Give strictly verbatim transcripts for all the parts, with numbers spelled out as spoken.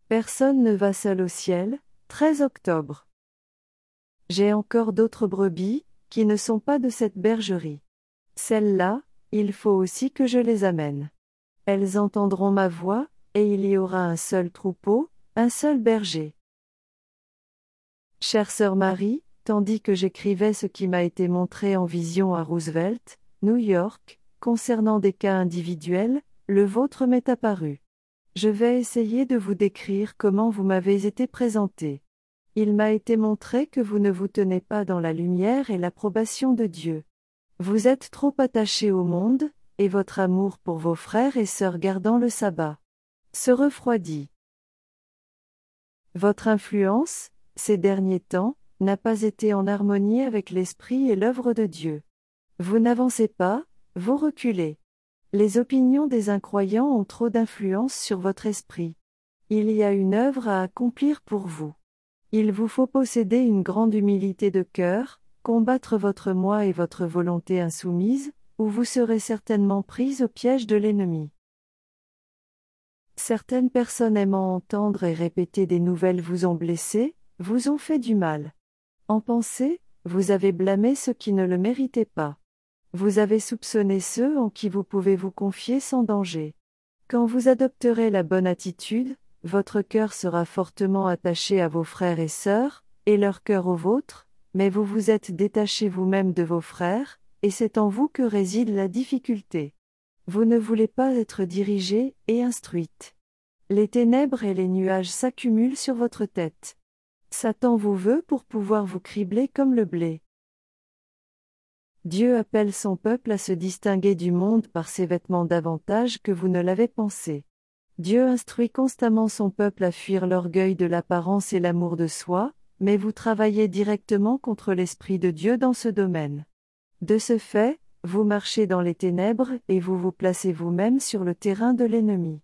Personne ne va seul au ciel. treize octobre. J'ai encore d'autres brebis, qui ne sont pas de cette bergerie. Celles-là, il faut aussi que je les amène. Elles entendront ma voix, et il y aura un seul troupeau, un seul berger. Chère sœur Marie, tandis que j'écrivais ce qui m'a été montré en vision à Roosevelt, New York, concernant des cas individuels, le vôtre m'est apparu. Je vais essayer de vous décrire comment vous m'avez été présenté. Il m'a été montré que vous ne vous tenez pas dans la lumière et l'approbation de Dieu. Vous êtes trop attaché au monde, et votre amour pour vos frères et sœurs gardant le sabbat se refroidit. Votre influence, ces derniers temps, n'a pas été en harmonie avec l'esprit et l'œuvre de Dieu. Vous n'avancez pas, vous reculez. Les opinions des incroyants ont trop d'influence sur votre esprit. Il y a une œuvre à accomplir pour vous. Il vous faut posséder une grande humilité de cœur, combattre votre moi et votre volonté insoumise, ou vous serez certainement prise au piège de l'ennemi. Certaines personnes aimant entendre et répéter des nouvelles vous ont blessé, vous ont fait du mal. En pensée, vous avez blâmé ceux qui ne le méritaient pas. Vous avez soupçonné ceux en qui vous pouvez vous confier sans danger. Quand vous adopterez la bonne attitude, votre cœur sera fortement attaché à vos frères et sœurs, et leur cœur au vôtre, mais vous vous êtes détaché vous-même de vos frères, et c'est en vous que réside la difficulté. Vous ne voulez pas être dirigée et instruite. Les ténèbres et les nuages s'accumulent sur votre tête. Satan vous veut pour pouvoir vous cribler comme le blé. Dieu appelle son peuple à se distinguer du monde par ses vêtements davantage que vous ne l'avez pensé. Dieu instruit constamment son peuple à fuir l'orgueil de l'apparence et l'amour de soi, mais vous travaillez directement contre l'Esprit de Dieu dans ce domaine. De ce fait, vous marchez dans les ténèbres et vous vous placez vous-même sur le terrain de l'ennemi.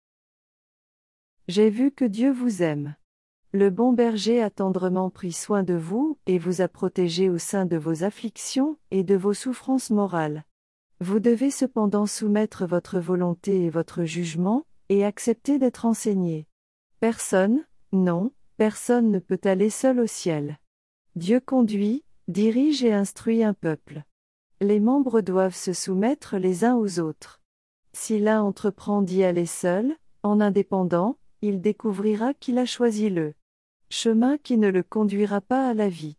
J'ai vu que Dieu vous aime. Le bon berger a tendrement pris soin de vous et vous a protégé au sein de vos afflictions et de vos souffrances morales. Vous devez cependant soumettre votre volonté et votre jugement, et accepter d'être enseigné. Personne, non, personne ne peut aller seul au ciel. Dieu conduit, dirige et instruit un peuple. Les membres doivent se soumettre les uns aux autres. Si l'un entreprend d'y aller seul, en indépendant, il découvrira qu'il a choisi le chemin qui ne le conduira pas à la vie.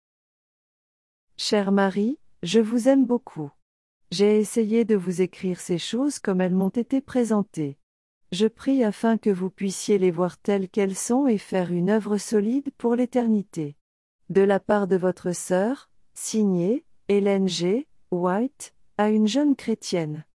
Chère Marie, je vous aime beaucoup. J'ai essayé de vous écrire ces choses comme elles m'ont été présentées. Je prie afin que vous puissiez les voir telles qu'elles sont et faire une œuvre solide pour l'éternité. De la part de votre sœur, signée, Hélène G. White, à une jeune chrétienne.